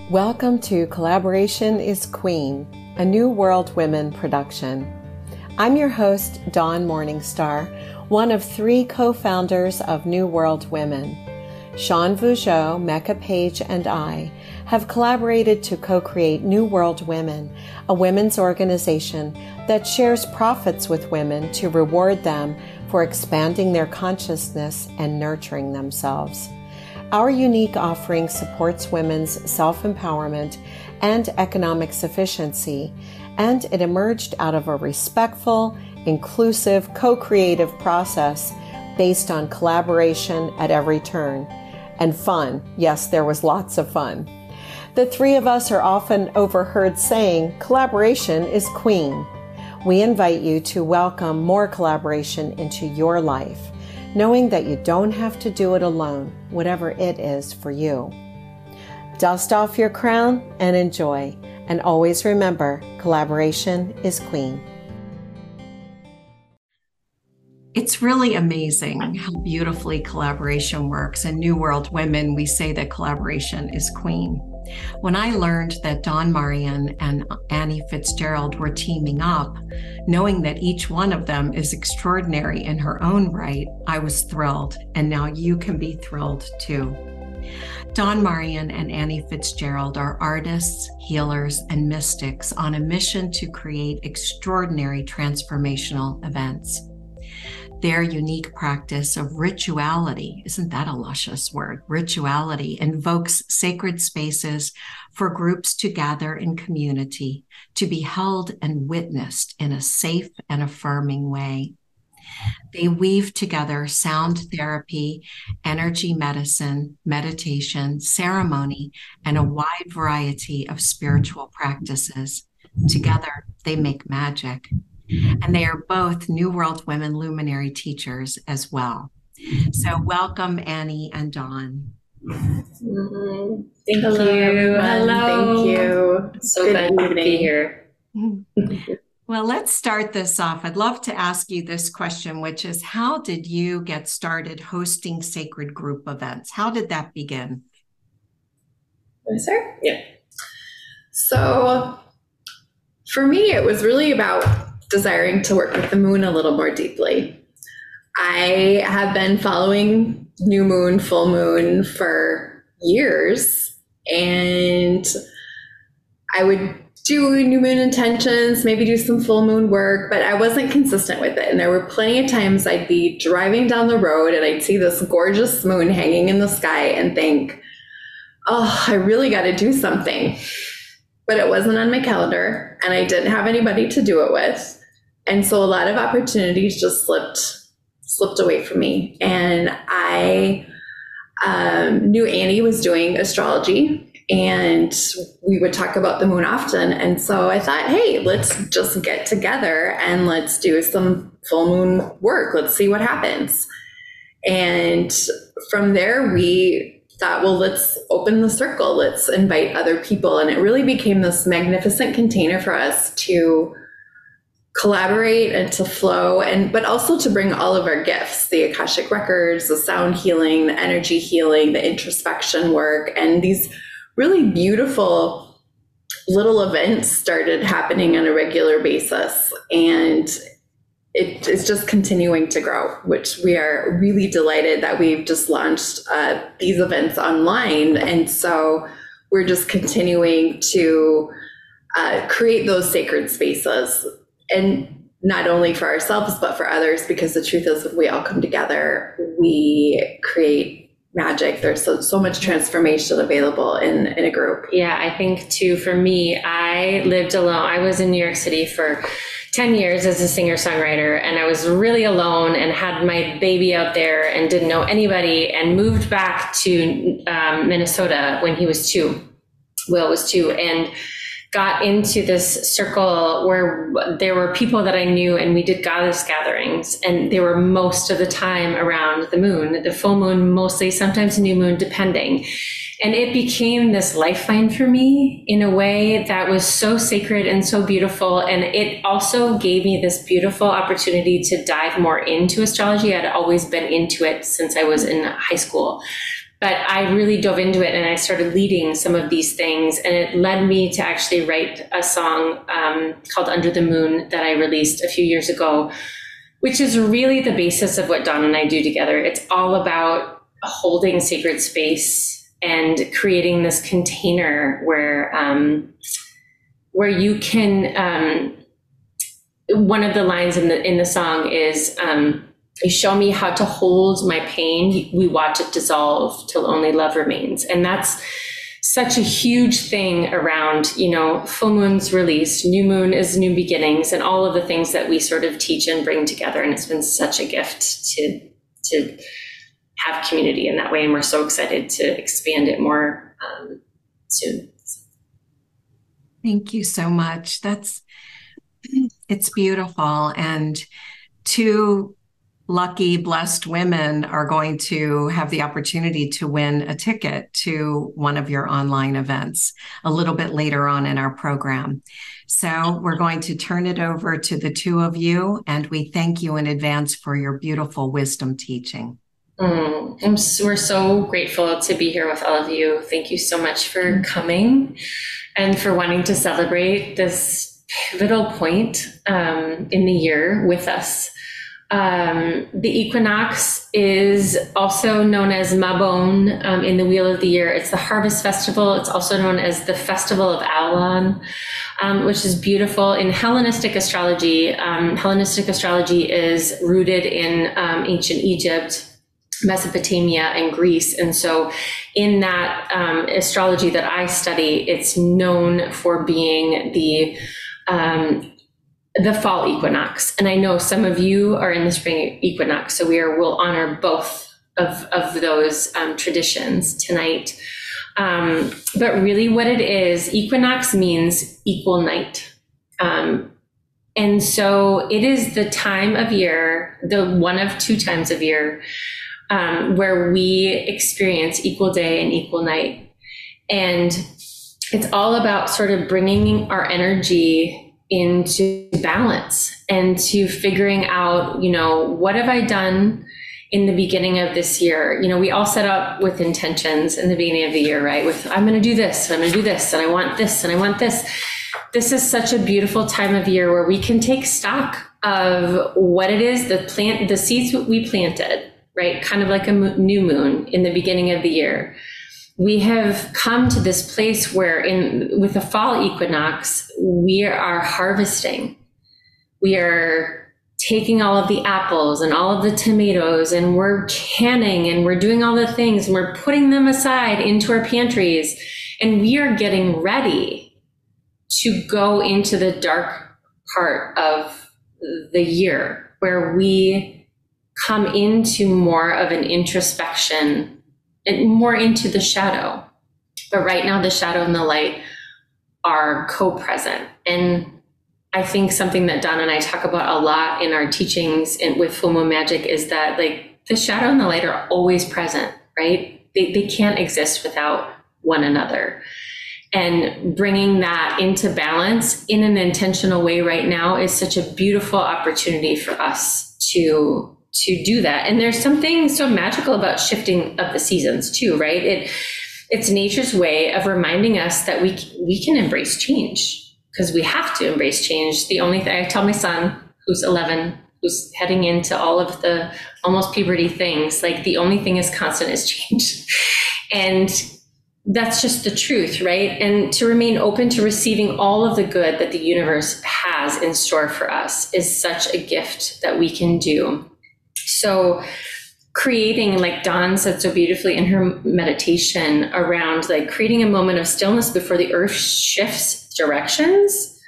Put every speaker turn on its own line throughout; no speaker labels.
Welcome to Collaboration is Queen, a New World Women production. I'm your host, Dawn Morningstar, one of 3 co-founders of New World Women. Sean Vougeot, Mecca Page, and I have collaborated to co-create New World Women, a women's organization that shares profits with women to reward them for expanding their consciousness and nurturing themselves. Our unique offering supports women's self-empowerment and economic sufficiency, and it emerged out of a respectful, inclusive, co-creative process based on collaboration at every turn. And fun. Yes, there was lots of fun. The 3 of us are often overheard saying, collaboration is queen. We invite you to welcome more collaboration into your life, knowing that you don't have to do it alone, whatever it is for you. Dust off your crown and enjoy. And always remember, collaboration is queen. It's really amazing how beautifully collaboration works. In New World Women, we say that collaboration is queen. When I learned that Dawn Marion and Annie Fitzgerald were teaming up, knowing that each one of them is extraordinary in her own right, I was thrilled, and now you can be thrilled too. Dawn Marion and Annie Fitzgerald are artists, healers, and mystics on a mission to create extraordinary transformational events. Their unique practice of rituality, isn't that a luscious word? Rituality invokes sacred spaces for groups to gather in community, to be held and witnessed in a safe and affirming way. They weave together sound therapy, energy medicine, meditation, ceremony, and a wide variety of spiritual practices. Together, they make magic. And they are both New World Women luminary teachers as well. So welcome, Annie and Dawn.
Mm-hmm. Thank
Hello,
you.
everyone.
Hello.
Thank you. So glad to be here.
Well, let's start this off. I'd love to ask you this question, which is, how did you get started hosting sacred group events? How did that begin?
Sir? Yeah. So for me, it was really about desiring to work with the moon a little more deeply. I have been following new moon, full moon for years, and I would do new moon intentions, maybe do some full moon work, but I wasn't consistent with it. And there were plenty of times I'd be driving down the road and I'd see this gorgeous moon hanging in the sky and think, oh, I really got to do something. But it wasn't on my calendar and I didn't have anybody to do it with. And so a lot of opportunities just slipped away from me. And I knew Annie was doing astrology and we would talk about the moon often. And so I thought, hey, let's just get together and let's do some full moon work. Let's see what happens. And from there, we thought, well, let's open the circle. Let's invite other people. And it really became this magnificent container for us to collaborate and to flow, but also to bring all of our gifts, the Akashic records, the sound healing, the energy healing, the introspection work, and these really beautiful little events started happening on a regular basis. And it is just continuing to grow, which we are really delighted that we've just launched these events online. And so we're just continuing to create those sacred spaces, and not only for ourselves, but for others, because the truth is, if we all come together, we create magic. There's so much transformation available in a group.
Yeah, I think too, for me, I lived alone. I was in New York City for 10 years as a singer-songwriter, and I was really alone and had my baby out there and didn't know anybody, and moved back to Minnesota when he was 2. Will was 2, and got into this circle where there were people that I knew, and we did goddess gatherings, and they were most of the time around the moon, the full moon mostly, sometimes new moon, depending. And it became this lifeline for me in a way that was so sacred and so beautiful. And it also gave me this beautiful opportunity to dive more into astrology. I'd always been into it since I was in high school. But I really dove into it and I started leading some of these things. And it led me to actually write a song called Under the Moon that I released a few years ago, which is really the basis of what Dawn and I do together. It's all about holding sacred space and creating this container where you can, one of the lines in the song is, you show me how to hold my pain. We watch it dissolve till only love remains. And that's such a huge thing around, full moon's release, new moon is new beginnings, and all of the things that we sort of teach and bring together. And it's been such a gift to have community in that way. And we're so excited to expand it more soon.
Thank you so much. It's beautiful. And two lucky, blessed women are going to have the opportunity to win a ticket to one of your online events a little bit later on in our program. So we're going to turn it over to the two of you, and we thank you in advance for your beautiful wisdom teaching.
We're so grateful to be here with all of you. Thank you so much for coming and for wanting to celebrate this pivotal point in the year with us. The equinox is also known as Mabon in the Wheel of the Year. It's the harvest festival. It's also known as the Festival of Avalon, which is beautiful. In Hellenistic astrology is rooted in ancient Egypt, Mesopotamia, and Greece. And so in that astrology that I study, it's known for being the fall equinox. And I know some of you are in the spring equinox, so we'll honor both of those traditions tonight. But really what it is, equinox means equal night. And so it is the time of year, the one of two times of year, where we experience equal day and equal night. And it's all about sort of bringing our energy into balance and to figuring out, what have I done in the beginning of this year? We all set up with intentions in the beginning of the year, right? With, I'm going to do this, and I'm going to do this, and I want this, and I want this. This is such a beautiful time of year where we can take stock of what it is, the seeds we planted, right? Kind of like a new moon in the beginning of the year. We have come to this place where with the fall equinox, we are harvesting. We are taking all of the apples and all of the tomatoes, and we're canning, and we're doing all the things, and we're putting them aside into our pantries, and we are getting ready to go into the dark part of the year where we come into more of an introspection and more into the shadow. But right now, the shadow and the light are co-present. And I think something that Dawn and I talk about a lot in our teachings with Full Moon Magic is that the shadow and the light are always present, right? They can't exist without one another. And bringing that into balance in an intentional way right now is such a beautiful opportunity for us to do that. And there's something so magical about shifting of the seasons too, right? It's nature's way of reminding us that we can embrace change, because we have to embrace change. The only thing I tell my son, who's 11, who's heading into all of the almost puberty things, the only thing is constant is change. And that's just the truth, right? And to remain open to receiving all of the good that the universe has in store for us is such a gift that we can do. So creating, like Dawn said so beautifully in her meditation, around creating a moment of stillness before the earth shifts directions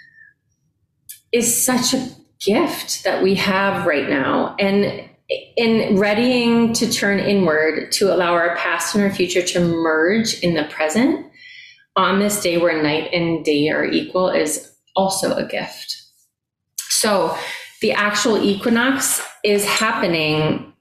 is such a gift that we have right now. And in readying to turn inward, to allow our past and our future to merge in the present on this day where night and day are equal is also a gift. So the actual equinox is happening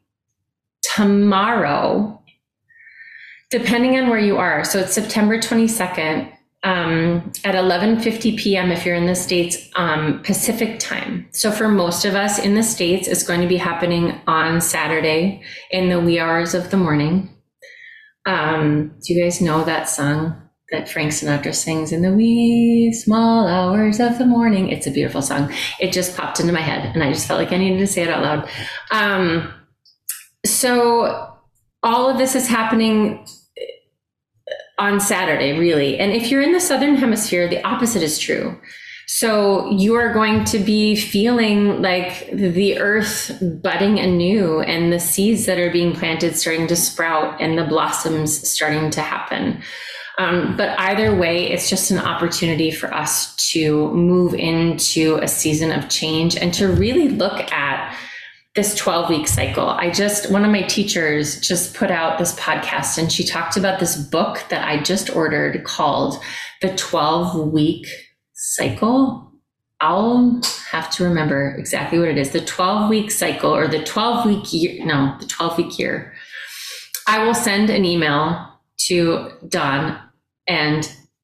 tomorrow, depending on where you are. So it's September 22nd at 11:50 p.m. if you're in the States, Pacific time. So for most of us in the States, it's going to be happening on Saturday in the wee hours of the morning. Do you guys know that song that Frank Sinatra sings in the wee small hours of the morning? It's a beautiful song. It just popped into my head and I just felt like I needed to say it out loud. So all of this is happening on Saturday, really. And if you're in the Southern Hemisphere, the opposite is true. So you are going to be feeling like the earth budding anew and the seeds that are being planted starting to sprout and the blossoms starting to happen. But either way, it's just an opportunity for us to move into a season of change and to really look at this 12-week cycle. One of my teachers just put out this podcast and she talked about this book that I just ordered called The 12-Week Cycle. I'll have to remember exactly what it is. The 12-week cycle, or the 12-week year. No, the 12-week year. I will send an email to Dawn and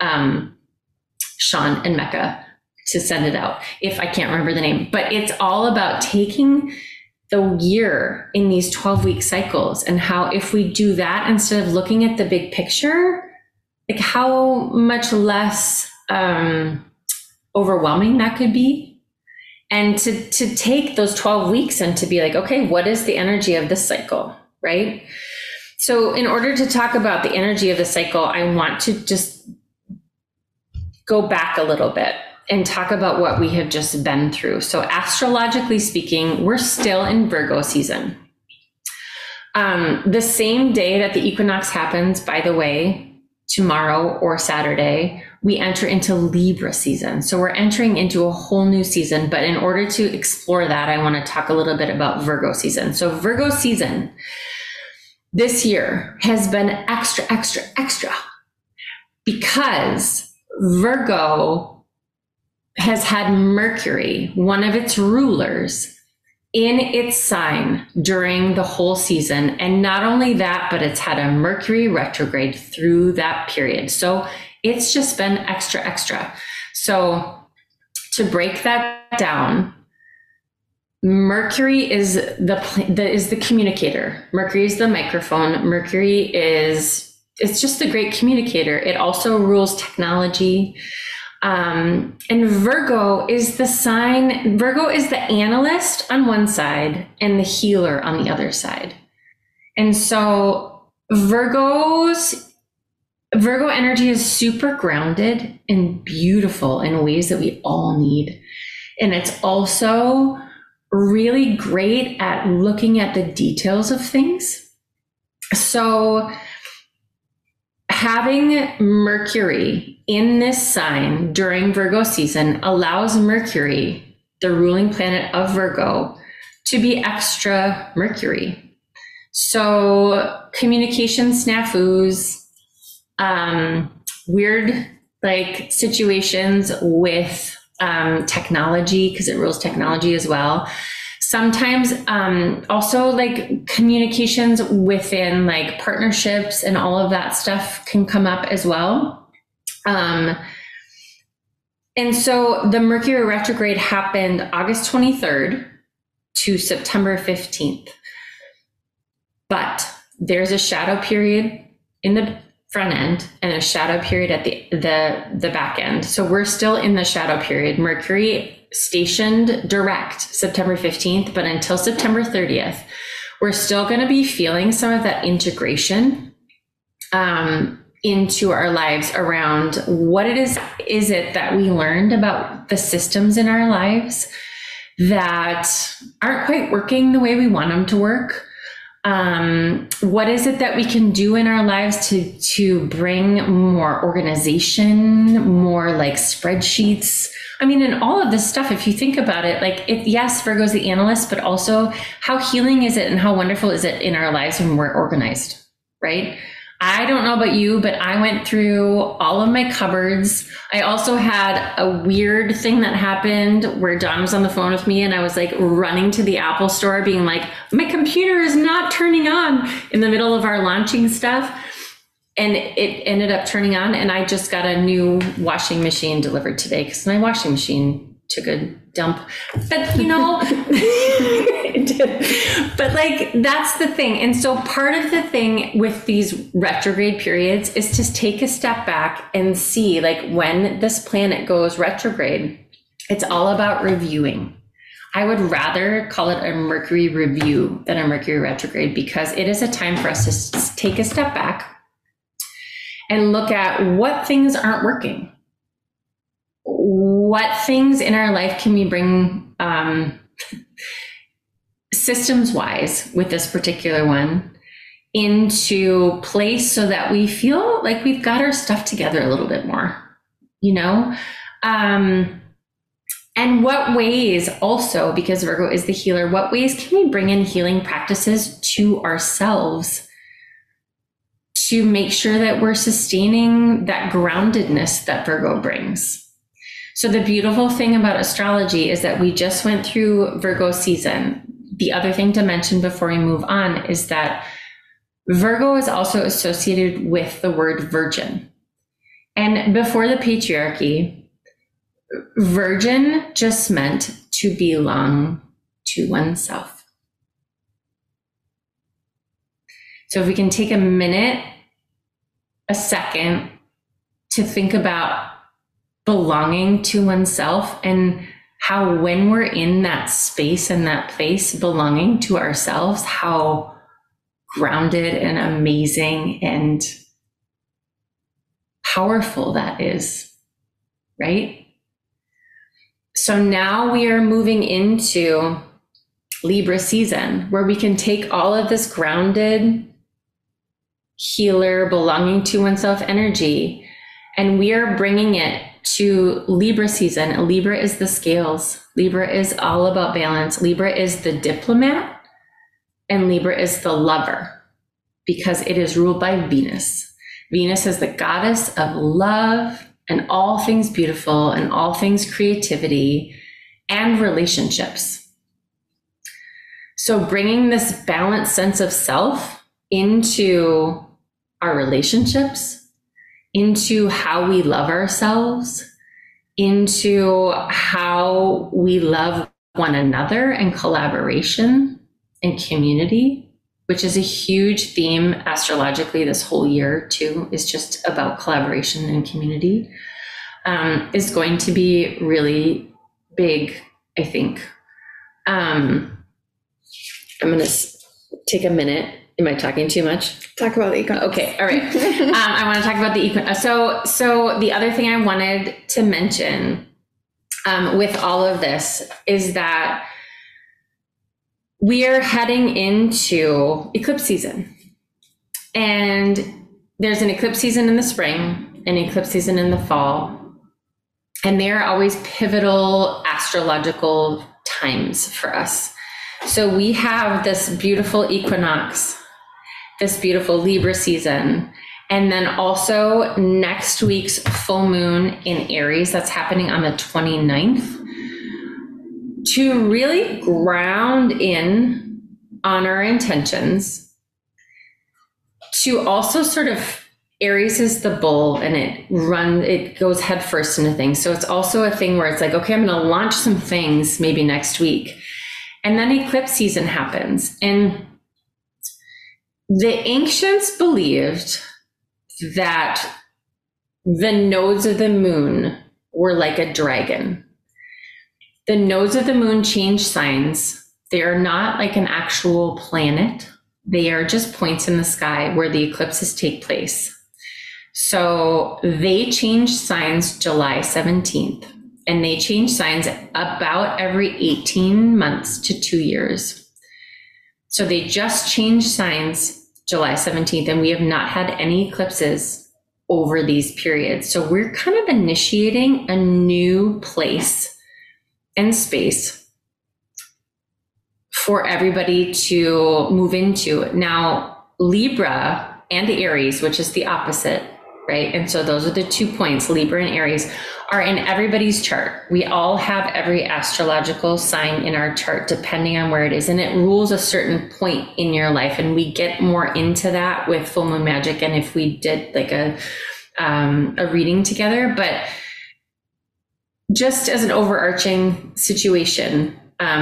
Sean and Mecca to send it out if I can't remember the name. But it's all about taking the year in these 12-week cycles and how if we do that instead of looking at the big picture, like how much less overwhelming that could be. And to take those 12 weeks and to be like, okay, what is the energy of this cycle, right? So in order to talk about the energy of the cycle, I want to just go back a little bit and talk about what we have just been through. So astrologically speaking, we're still in Virgo season. The same day that the equinox happens, by the way, tomorrow or Saturday, we enter into Libra season. So we're entering into a whole new season. But in order to explore that, I want to talk a little bit about Virgo season. So Virgo season this year has been extra because Virgo has had Mercury, one of its rulers, in its sign during the whole season. And not only that, but it's had a Mercury retrograde through that period. So it's just been extra. So to break that down, Mercury is the communicator. Mercury is the microphone. Mercury it's just a great communicator. It also rules technology. And Virgo is the sign. Virgo is the analyst on one side and the healer on the other side. And so Virgo energy is super grounded and beautiful in ways that we all need. And it's also really great at looking at the details of things. So having Mercury in this sign during Virgo season allows Mercury, the ruling planet of Virgo, to be extra Mercury. So communication snafus, weird like situations with technology, because it rules technology as well. Sometimes also like communications within like partnerships and all of that stuff can come up as well. And so the Mercury retrograde happened August 23rd to September 15th. But there's a shadow period in the front end and a shadow period at the back end. So we're still in the shadow period. Mercury stationed direct September 15th, but until September 30th, we're still going to be feeling some of that integration into our lives around what it is it that we learned about the systems in our lives that aren't quite working the way we want them to work. What is it that we can do in our lives to bring more organization, more like spreadsheets? I mean, and all of this stuff, if you think about it, like yes, Virgo's the analyst, but also how healing is it and how wonderful is it in our lives when we're organized, right? I don't know about you, but I went through all of my cupboards. I also had a weird thing that happened where Dawn was on the phone with me and I was like running to the Apple store being like, my computer is not turning on in the middle of our launching stuff. And it ended up turning on, and I just got a new washing machine delivered today because my washing machine took a dump, but you know, it did. But like, that's the thing. And so part of the thing with these retrograde periods is to take a step back and see, like, when this planet goes retrograde, it's all about reviewing. I would rather call it a Mercury review than a Mercury retrograde, because it is a time for us to take a step back and look at what things aren't working. What things in our life can we bring systems wise with this particular one into place so that we feel like we've got our stuff together a little bit more, you know? And what ways also, because Virgo is the healer, what ways can we bring in healing practices to ourselves to make sure that we're sustaining that groundedness that Virgo brings? So the beautiful thing about astrology is that we just went through Virgo season. The other thing to mention before we move on is that Virgo is also associated with the word virgin. And before the patriarchy, virgin just meant to belong to oneself. So if we can take a minute, a second, to think about belonging to oneself, and how when we're in that space and that place belonging to ourselves, how grounded and amazing and powerful that is, right? So now we are moving into Libra season, where we can take all of this grounded, healer, belonging to oneself energy, and we are bringing it to Libra season. Libra is the scales. Libra is all about balance. Libra is the diplomat, and Libra is the lover, because it is ruled by Venus. Venus is the goddess of love and all things beautiful and all things creativity and relationships. So bringing this balanced sense of self into our relationships, into how we love ourselves, into how we love one another, and collaboration and community, which is a huge theme astrologically this whole year too, is just about collaboration and community, is going to be really big, I think. I'm going to take a minute. Am I talking too much?
Talk about the equinox.
Okay, all right. I want to talk about the equinox. So the other thing I wanted to mention with all of this is that we are heading into eclipse season. And there's an eclipse season in the spring, an eclipse season in the fall. And they are always pivotal astrological times for us. So we have this beautiful equinox, this beautiful Libra season, and then also next week's full moon in Aries that's happening on the 29th, to really ground in on our intentions, to also sort of, Aries is the bull and it goes head first into things. So it's also a thing where it's like, okay, I'm going to launch some things maybe next week. And then eclipse season happens. And the ancients believed that the nodes of the moon were like a dragon. The nodes of the moon change signs. They are not like an actual planet. They are just points in the sky where the eclipses take place. So they change signs July 17th. And they change signs about every 18 months to 2 years. So they just changed signs July 17th, and we have not had any eclipses over these periods. So we're kind of initiating a new place and space for everybody to move into. Now, Libra and Aries, which is the opposite, right? And so those are the 2 points, Libra and Aries, are in everybody's chart. We all have every astrological sign in our chart, depending on where it is. And it rules a certain point in your life. And we get more into that with Full Moon Magic, and if we did like a reading together. But just as an overarching situation,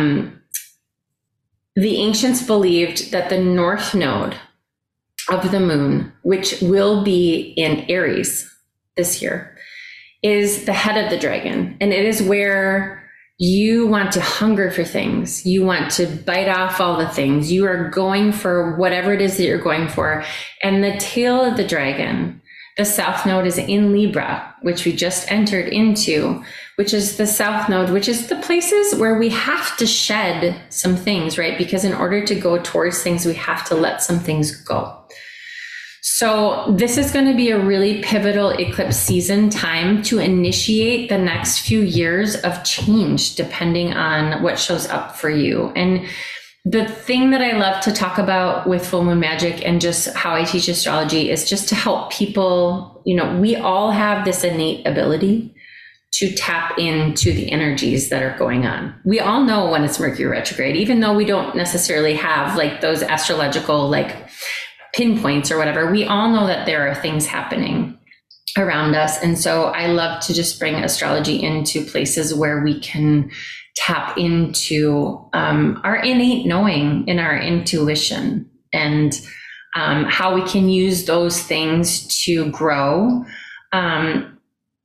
the ancients believed that the north node of the moon, which will be in Aries this year, is the head of the dragon. And it is where you want to hunger for things. You want to bite off all the things. You are going for whatever it is that you're going for. And the tail of the dragon, the south node, is in Libra, which we just entered into, which is the south node, which is the places where we have to shed some things, right? Because in order to go towards things, we have to let some things go. So this is going to be a really pivotal eclipse season time to initiate the next few years of change, depending on what shows up for you. And the thing that I love to talk about with Full Moon Magic and just how I teach astrology is just to help people, we all have this innate ability to tap into the energies that are going on. We all know when it's Mercury retrograde, even though we don't necessarily have like those astrological pinpoints or whatever. We all know that there are things happening around us. And so I love to just bring astrology into places where we can tap into our innate knowing and our intuition, and how we can use those things to grow. And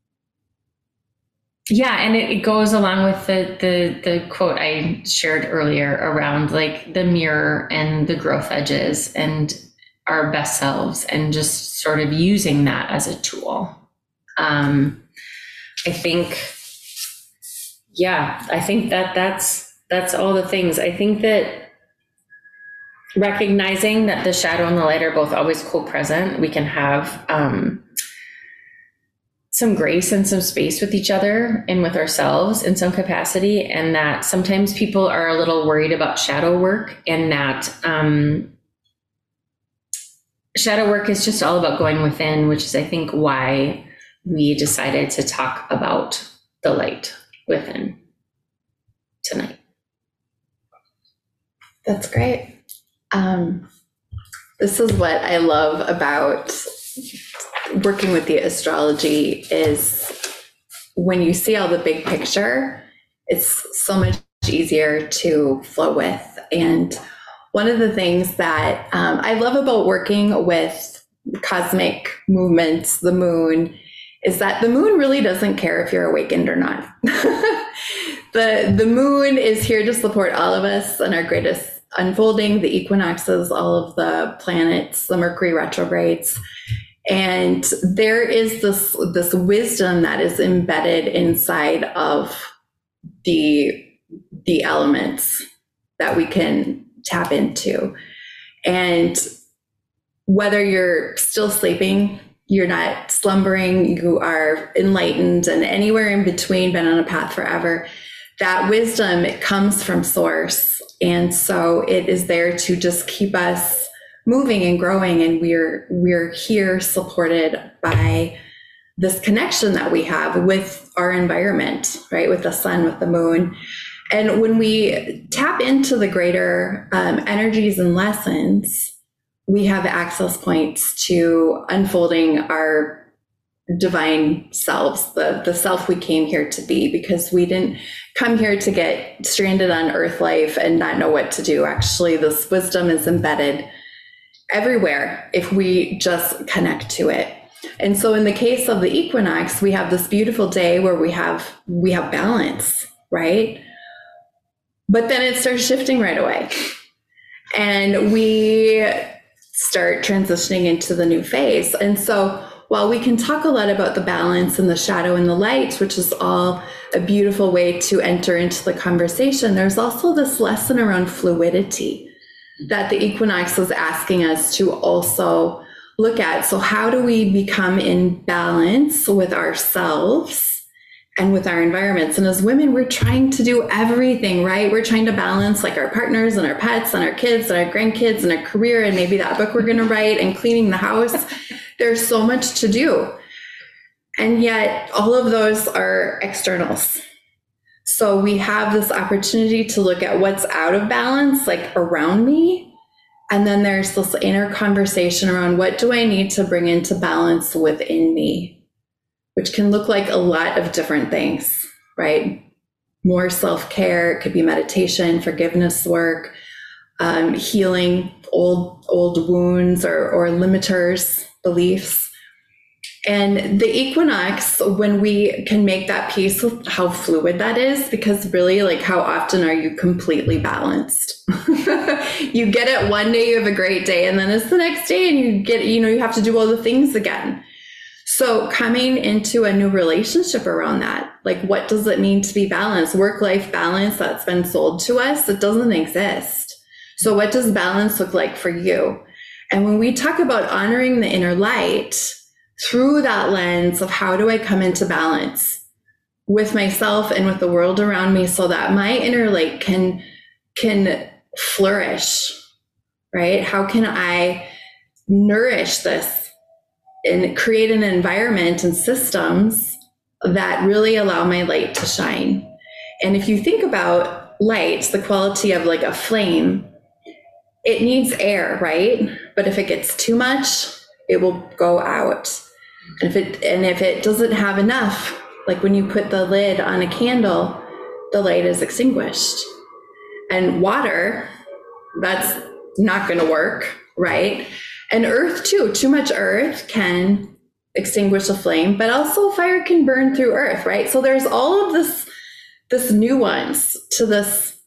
it goes along with the quote I shared earlier around like the mirror and the growth edges and our best selves, and just sort of using that as a tool. I think that's all the things. I think that recognizing that the shadow and the light are both always co-present, we can have some grace and some space with each other and with ourselves in some capacity, and that sometimes people are a little worried about shadow work, and that shadow work is just all about going within, which is, I think, why we decided to talk about the light within tonight.
That's great. This is what I love about working with the astrology, is when you see all the big picture, it's so much easier to flow with. And one of the things that I love about working with cosmic movements, the moon, is that the moon really doesn't care if you're awakened or not. The moon is here to support all of us in our greatest unfolding, the equinoxes, all of the planets, the Mercury retrogrades. And there is this wisdom that is embedded inside of the elements that we can tap into. And whether you're still sleeping, you're not slumbering, you are enlightened, and anywhere in between, been on a path forever, that wisdom, it comes from source. And so it is there to just keep us moving and growing. And we're here supported by this connection that we have with our environment, right? With the sun, with the moon. And when we tap into the greater energies and lessons, we have access points to unfolding our divine selves, the self we came here to be, because we didn't come here to get stranded on earth life and not know what to do. Actually, this wisdom is embedded everywhere if we just connect to it. And so in the case of the equinox, we have this beautiful day where we have balance, right? But then it starts shifting right away. And we start transitioning into the new phase. And so while we can talk a lot about the balance and the shadow and the light, which is all a beautiful way to enter into the conversation, there's also this lesson around fluidity that the equinox is asking us to also look at. So how do we become in balance with ourselves and with our environments? And as women, we're trying to do everything, right? We're trying to balance like our partners and our pets and our kids and our grandkids and our career and maybe that book we're going to write and cleaning the house. There's so much to do. And yet all of those are externals. So we have this opportunity to look at what's out of balance, like around me. And then there's this inner conversation around what do I need to bring into balance within me, which can look like a lot of different things. right? More self-care. It could be meditation, forgiveness work, healing old wounds or limiters, beliefs. And the equinox, when we can make that peace with how fluid that is, because really, like, how often are you completely balanced? You get it one day, you have a great day, and then it's the next day and you get, you have to do all the things again. So coming into a new relationship around that, like, what does it mean to be balanced? Work-life balance that's been sold to us, it doesn't exist. So what does balance look like for you? And when we talk about honoring the inner light, through that lens of how do I come into balance with myself and with the world around me so that my inner light can flourish, right? How can I nourish this and create an environment and systems that really allow my light to shine? And if you think about light, the quality of like a flame, it needs air, right? But if it gets too much, it will go out. And if it doesn't have enough, like when you put the lid on a candle, the light is extinguished. And water, that's not going to work, right? And earth too. Too much earth can extinguish a flame, but also fire can burn through earth, right? So there's all of this nuance to this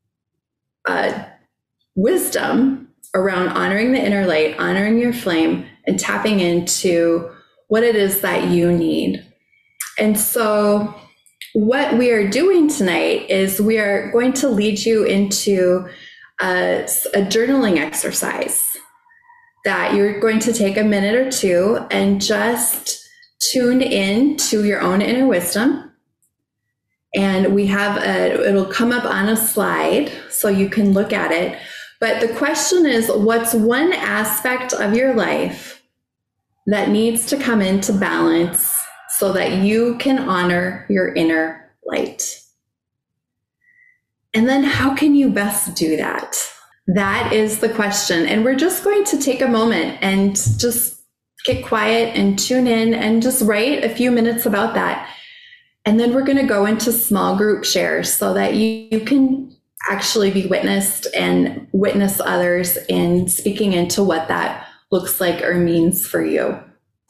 wisdom around honoring the inner light, honoring your flame, and tapping into what it is that you need. And so what we are doing tonight is we are going to lead you into a journaling exercise that you're going to take a minute or two and just tune in to your own inner wisdom. And we have it'll come up on a slide so you can look at it. But the question is, what's one aspect of your life that needs to come into balance so that you can honor your inner light? And then how can you best do that? That is the question. And we're just going to take a moment and just get quiet and tune in and just write a few minutes about that. And then we're going to go into small group shares so that you can actually be witnessed and witness others in speaking into what that looks like or means for you.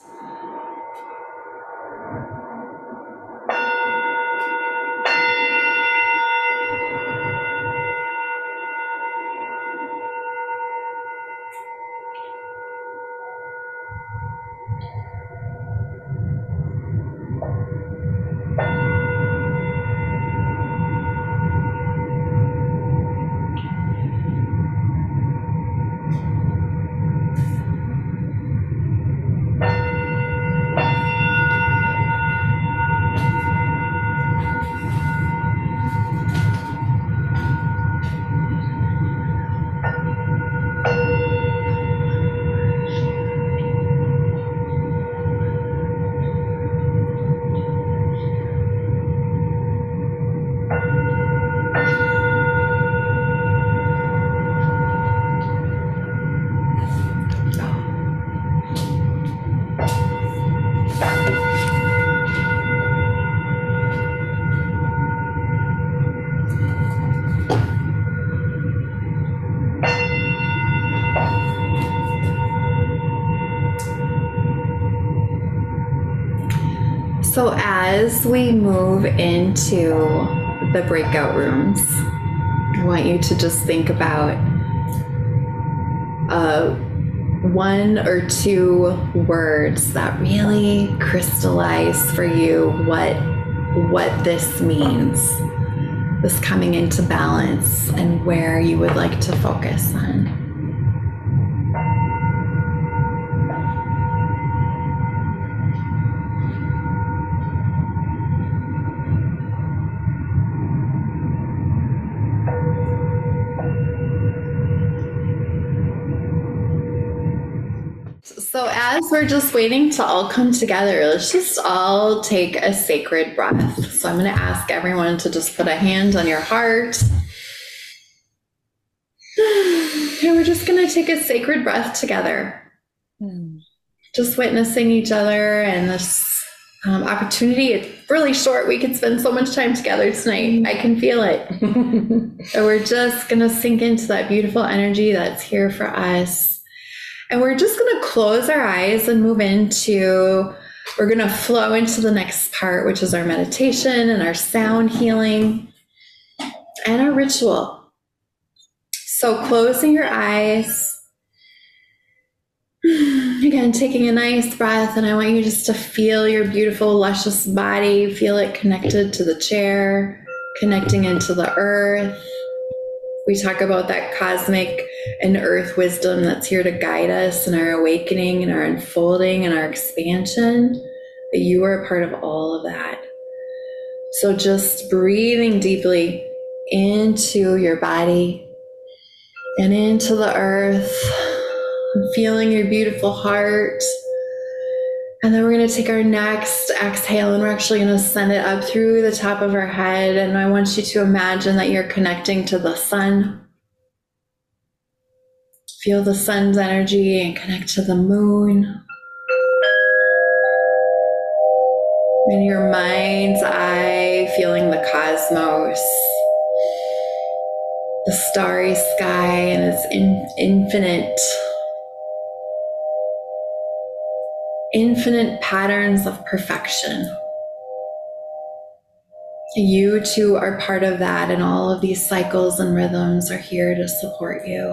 So as we move into the breakout rooms, I want you to just think about one or two words that really crystallize for you what this means, this coming into balance, and where you would like to focus on. So as we're just waiting to all come together, let's just all take a sacred breath. So I'm going to ask everyone to just put a hand on your heart. And we're just going to take a sacred breath together. Just witnessing each other and this opportunity. It's really short. We could spend so much time together tonight. I can feel it. So we're just going to sink into that beautiful energy that's here for us. And we're just going to close our eyes and move into, we're going to flow into the next part, which is our meditation and our sound healing and our ritual. So closing your eyes. Again, taking a nice breath, and I want you just to feel your beautiful, luscious body, feel it connected to the chair, connecting into the earth. We talk about that cosmic and earth wisdom that's here to guide us in our awakening and our unfolding and our expansion, that you are a part of all of that. So just breathing deeply into your body and into the earth, feeling your beautiful heart. And then we're going to take our next exhale, and we're actually going to send it up through the top of our head. And I want you to imagine that you're connecting to the sun. Feel the sun's energy and connect to the moon. In your mind's eye, feeling the cosmos, the starry sky and its infinite patterns of perfection. You too are part of that, and all of these cycles and rhythms are here to support you.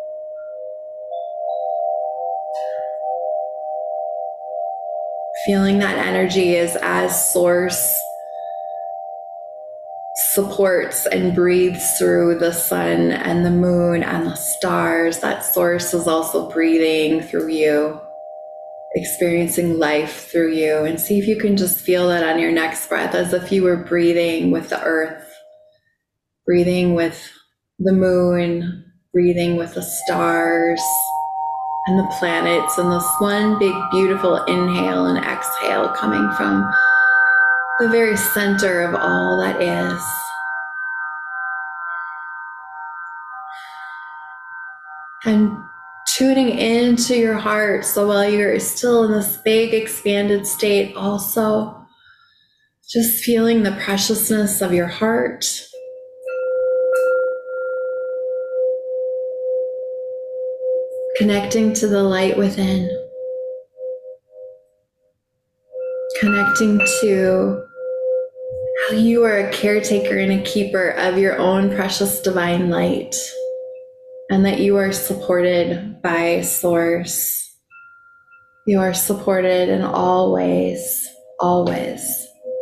Feeling that energy is as source supports and breathes through the sun and the moon and the stars, that source is also breathing through you, experiencing life through you. And see if you can just feel that on your next breath, as if you were breathing with the earth, breathing with the moon, breathing with the stars and the planets, and this one big beautiful inhale and exhale coming from the very center of all that is. And tuning into your heart. So while you're still in this big expanded state, also just feeling the preciousness of your heart. Connecting to the light within. Connecting to how you are a caretaker and a keeper of your own precious divine light, and that you are supported by Source. You are supported in all ways, always.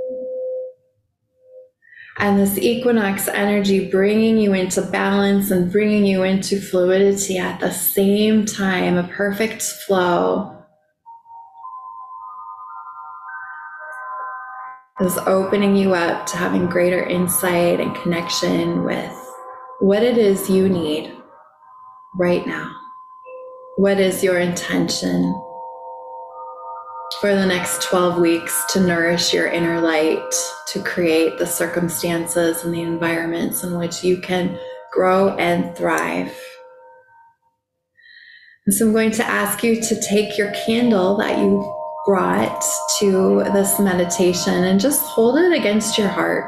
And this equinox energy bringing you into balance and bringing you into fluidity at the same time, a perfect flow, is opening you up to having greater insight and connection with what it is you need right now. What is your intention for the next 12 weeks to nourish your inner light, to create the circumstances and the environments in which you can grow and thrive? And so I'm going to ask you to take your candle that you brought to this meditation and just hold it against your heart.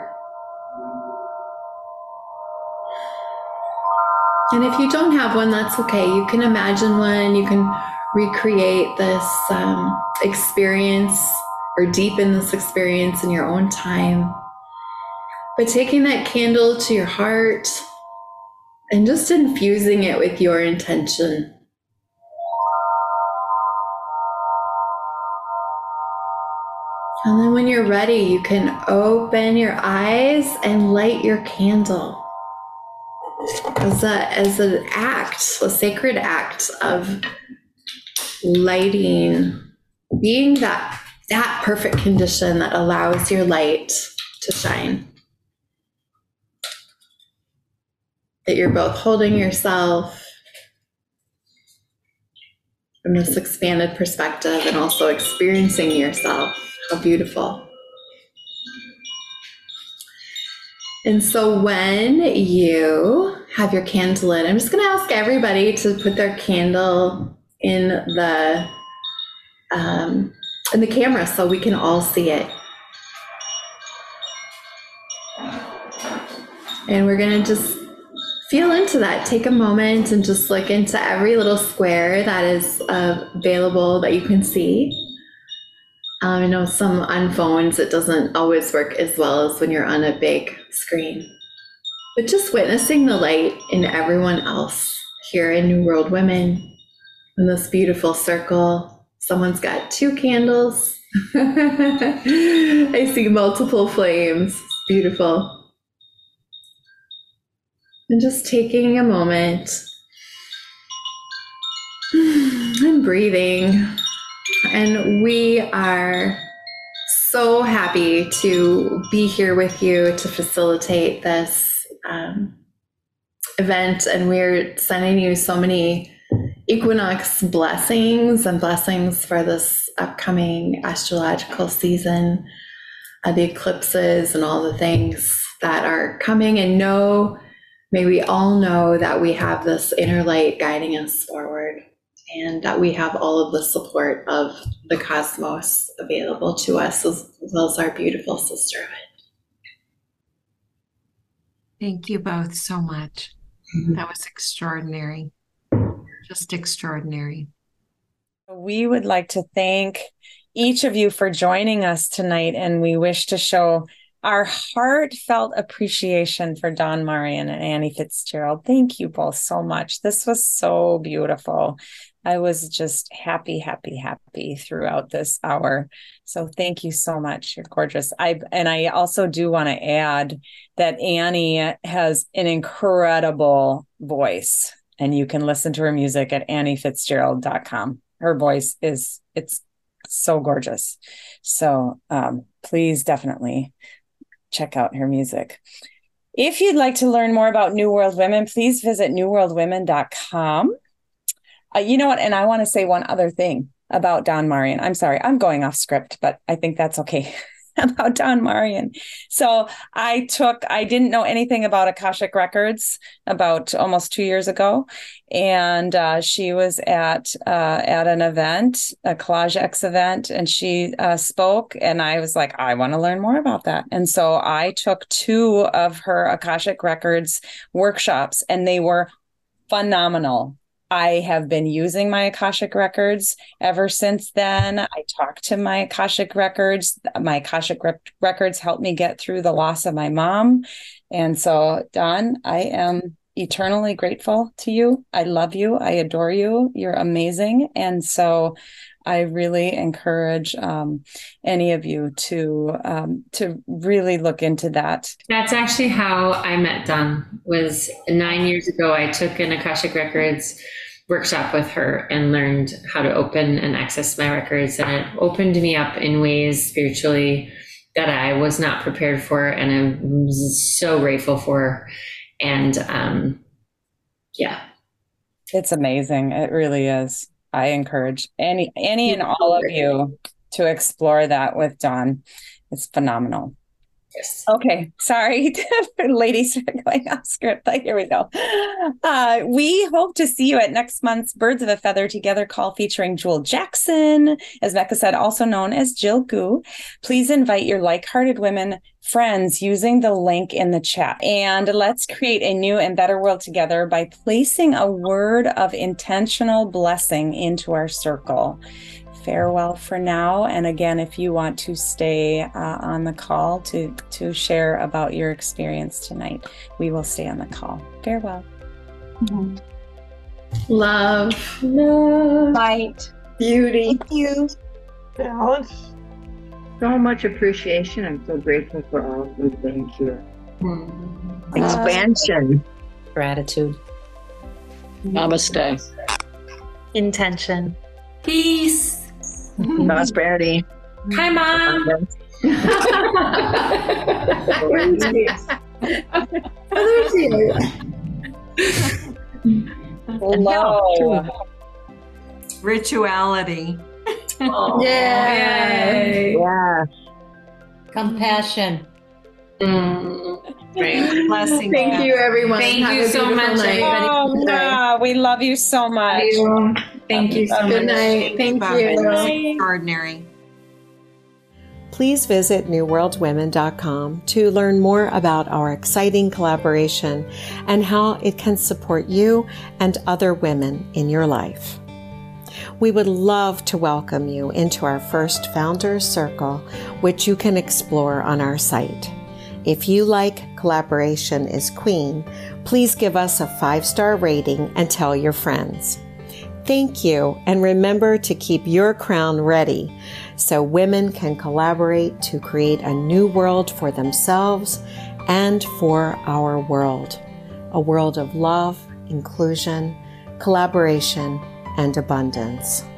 And if you don't have one, that's okay. You can imagine one. You can recreate this experience or deepen this experience in your own time. But taking that candle to your heart and just infusing it with your intention. And then when you're ready, you can open your eyes and light your candle as an act, a sacred act of lighting, being that perfect condition that allows your light to shine. That you're both holding yourself from this expanded perspective and also experiencing yourself. How beautiful. And so when you have your candle lit, I'm just going to ask everybody to put their candle in the in the camera so we can all see it. And we're going to just feel into that. Take a moment and just look into every little square that is available that you can see. I know on phones it doesn't always work as well as when you're on a big screen. But just witnessing the light in everyone else here in New World Women, in this beautiful circle. Someone's got 2 candles. I see multiple flames. It's beautiful. And just taking a moment and breathing. And we are so happy to be here with you to facilitate this event. And we're sending you so many equinox blessings and blessings for this upcoming astrological season, the eclipses and all the things that are coming. And may we all know that we have this inner light guiding us forward, and that we have all of the support of the cosmos available to us, as well as our beautiful sisterhood.
Thank you both so much. That was extraordinary. Just extraordinary.
We would like to thank each of you for joining us tonight, and we wish to show our heartfelt appreciation for Dawn Marion and Annie Fitzgerald. Thank you both so much. This was so beautiful. I was just happy throughout this hour. So thank you so much. You're gorgeous. I also do want to add that Annie has an incredible voice, and you can listen to her music at anniefitzgerald.com. Her voice it's so gorgeous. So please definitely check out her music. If you'd like to learn more about New World Women, please visit newworldwomen.com. You know what? And I want to say one other thing about Dawn Marion. I'm sorry, I'm going off script, but I think that's okay. About Dawn Marion. So I didn't know anything about Akashic Records about almost 2 years ago. And she was at an event, a Collage X event, and she spoke, and I was like, I want to learn more about that. And so I took 2 of her Akashic Records workshops, and they were phenomenal. I have been using my Akashic Records ever since then. I talked to my Akashic Records. My Akashic Records helped me get through the loss of my mom. And so, Dawn, I am eternally grateful to you. I love you. I adore you. You're amazing. And so I really encourage any of you to really look into that.
That's actually how I met Dawn. Was 9 years ago. I took an Akashic Records workshop with her and learned how to open and access my records. And it opened me up in ways spiritually that I was not prepared for. And I'm so grateful for. And yeah.
It's amazing. It really is. I encourage any and all of you to explore that with Dawn. It's phenomenal.
Yes.
Okay. Sorry, ladies, are going off script. But here we go. We hope to see you at next month's Birds of a Feather Together call featuring Jewel Jackson, as Mecca said, also known as Jill Gu. Please invite your like-hearted women friends using the link in the chat. And let's create a new and better world together by placing a word of intentional blessing into our circle. Farewell for now. And again, if you want to stay on the call to share about your experience tonight, we will stay on the call. Farewell.
Mm-hmm. Love.
Light.
Beauty.
Thank you.
Balance. So much appreciation. I'm so grateful for all of you. Thank you. Expansion.
Gratitude.
Namaste.
Intention.
Peace.
Prosperity.
Hi, Mom.
Hello.
Rituality.
Yay.
Yeah.
Compassion.
Great. Blessing.
Thank you, everyone.
Thank
Have
you
a
so
beautiful
much,
night.
everybody.
We love you so much.
Thank you so much.
Good night. Thank
Bye. It was
you.
extraordinary. please visit newworldwomen.com to learn more about our exciting collaboration and how it can support you and other women in your life. We would love to welcome you into our first Founders Circle, which you can explore on our site. If you like Collaboration is Queen, please give us a 5-star rating and tell your friends. Thank you, and remember to keep your crown ready so women can collaborate to create a new world for themselves and for our world. A world of love, inclusion, collaboration, and abundance.